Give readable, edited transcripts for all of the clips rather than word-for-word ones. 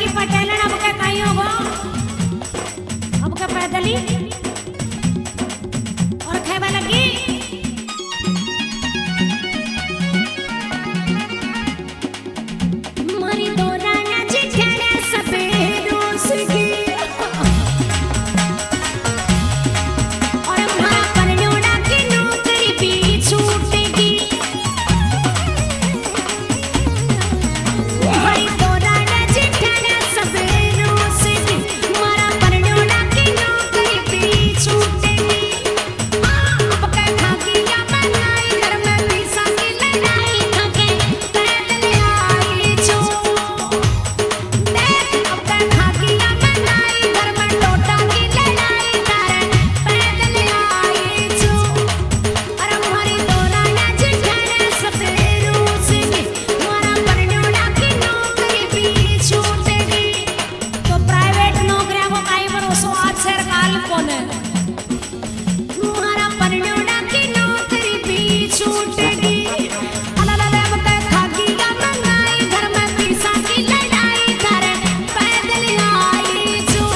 पैदली पटेलन अब के कहीं होगो अब के पैदली और खेबे लगी मरी दोरा ना चिठड़े सफेद रोस की और हमारा परनोड़ा की नौकरी भी छूटेगी मरी दोरा ना चिठड़े सफेद रोस की हमारा परनोड़ा की नौकरी भी छूटेगी अब के खाकी या बनाई घर में पीसा की लड़ाई खाके पैदल आई छो देख अब के खाकी या बनाई घर में टोटा की लड़ाई तारे पैदल आई छो अरे हमारी दोरा ना चिठड़े सफेद रोस की हमारा परनोड़ा की नौकरी भी छूटेगी तो प्राइवेट नौकरियां को काई भरोसो आज सरकार कोने हमारा परनोड़ा की नौकरी भी छूटेगी अलाला अब के खाकी या बनाई घर में पीसा की लड़ाई तारे पैदल आई छो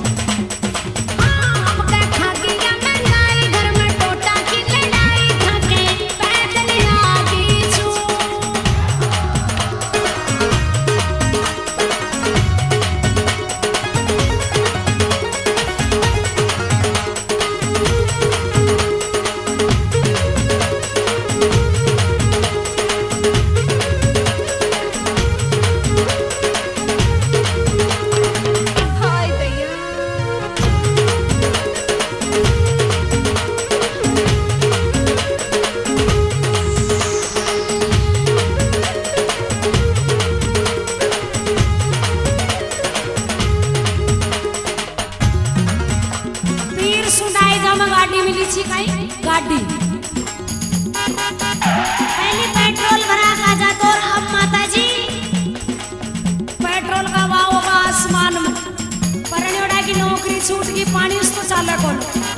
अब के खाकी या बनाई घर में टोटा की लड़ाई खाके पैदल आई छो हाय दैया पीर सुनाई जम गाड़ी मिली छी काई गाड़ी पहले पेट्रोल भरा का जातो और अब माताजी पेट्रोल का भाव होगा आसमान में परनोड़ा की नौकरी छूट की पानी उसको चाले कौन